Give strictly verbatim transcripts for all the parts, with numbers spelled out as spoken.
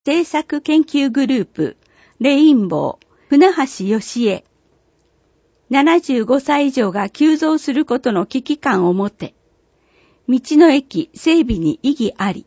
政策研究グループ、レインボー、船橋義恵。ななじゅうごさい以上が急増することの危機感を持て、道の駅整備に意義あり。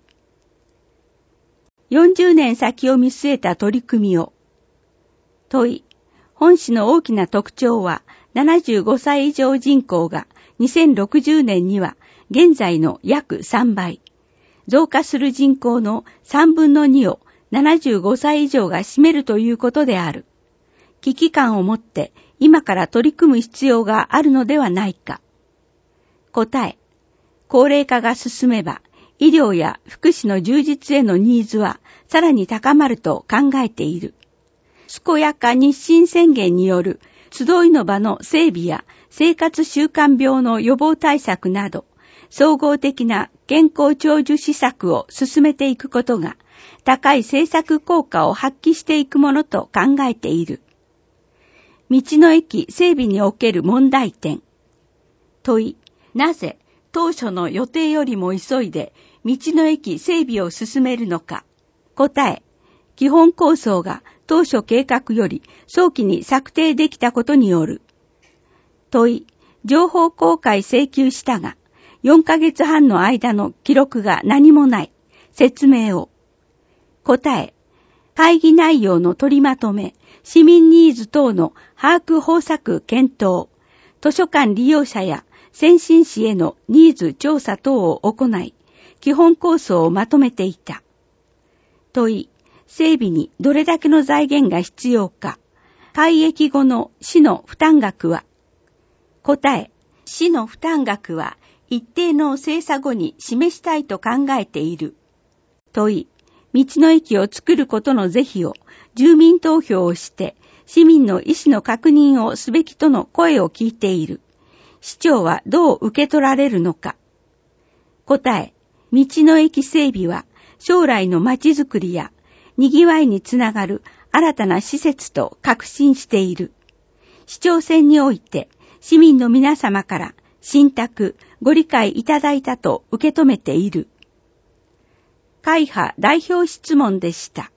よんじゅうねん先を見据えた取り組みを。問い、本市の大きな特徴は、ななじゅうごさい以上人口がにせんろくじゅうねんには現在の約さんばい、増加する人口のさんぶんのにをななじゅうごさい以上が占めるということである。危機感を持って今から取り組む必要があるのではないか。答え、高齢化が進めば医療や福祉の充実へのニーズはさらに高まると考えている。健やか日清宣言による集いの場の整備や生活習慣病の予防対策など、総合的な健康長寿施策を進めていくことが、高い政策効果を発揮していくものと考えている。道の駅整備における問題点。問い、なぜ当初の予定よりも急いで道の駅整備を進めるのか。答え、基本構想が当初計画より早期に策定できたことによる。問い、情報公開請求したが、よんかげつはんの間の記録が何もない。説明を。答え、会議内容の取りまとめ、市民ニーズ等の把握方策検討、図書館利用者や先進市へのニーズ調査等を行い、基本構想をまとめていた。問い、整備にどれだけの財源が必要か。開駅後の市の負担額は。答え、市の負担額は一定の精査後に示したいと考えている。問い、道の駅を作ることの是非を住民投票をして市民の意思の確認をすべきとの声を聞いている。市長はどう受け取られるのか。答え、道の駅整備は将来のまちづくりやにぎわいにつながる新たな施設と確信している。市長選において市民の皆様から信託、ご理解いただいたと受け止めている。会派代表質問でした。